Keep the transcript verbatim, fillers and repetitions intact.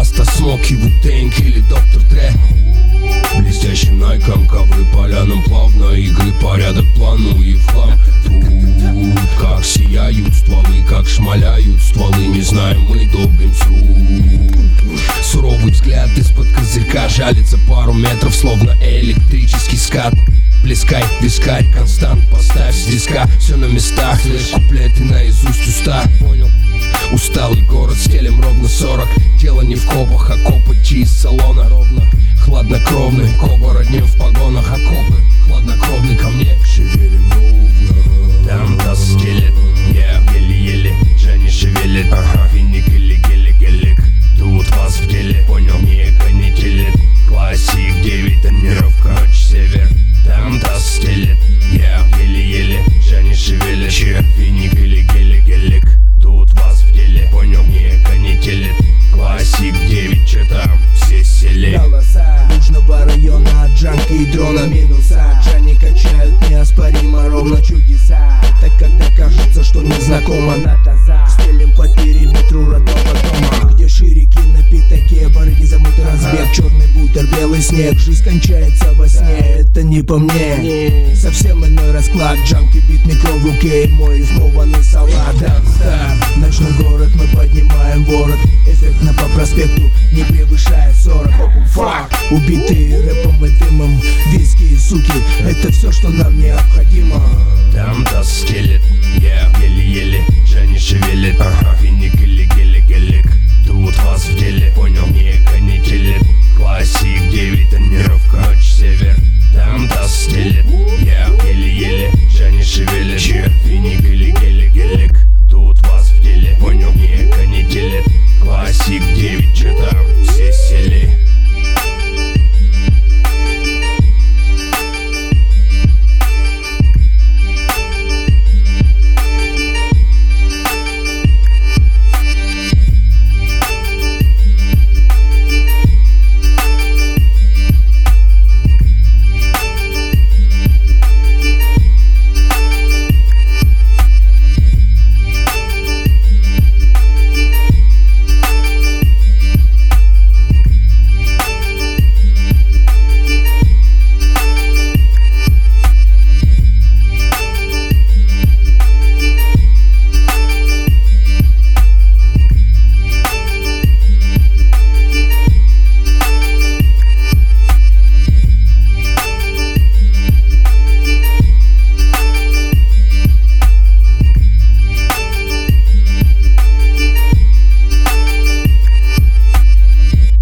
Раста, Смоки, Ву-Тэнг или Доктор Дре. Блестящим найком ковры полянам плавно, игры порядок плану и в хлам. Тут как сияют стволы, как шмаляют стволы, не знаем мы, долбим суд. Суровый взгляд из-под козырька жалится пару метров, словно электрический скат. Плескай, вискарь, констант, поставь с диска. Все на местах, лишь куплеты наизусть уста. Понял? Усталый город, стелем ровно сорок. Дело не в копах, а копоть из салона. Ровно, хладнокровный, коба роднем в погонах. Окопы, хладнокровный ко мне. Шевелим ровно. Там таз стелет, я еле-еле, Женя шевелит. Ага, финик или гелик-гелик. Тут вас в деле, понял, не канителит. Классик девять, тонировка, ночь север. Там таз стелет, я еле-еле, Женя шевелит. Че, финик или гелик-гелик. Тут вас в деле, понял, не канителит. Классик девять, че там, все сели. Голоса Южного района, джанки и дрона минуса. Джани качают неоспоримо, ровно чудеса. Это когда кажется, что незнакомо на таза. Стелим по периметру родного дома, где ширики на пятаке, барыги замут разбег. Черный бутер, белый снег, жизнь кончается во сне. Это не по мне, совсем иной расклад. Джанки бит, микро в руке, мой измованный салат. Стар, ночной город, мы поднимаем ворот. Эффектно по проспекту, не превышая сорок. Фак, убитые рэпом и дымом. Виски и суки, это все, что нам необходимо. Там таз стелет.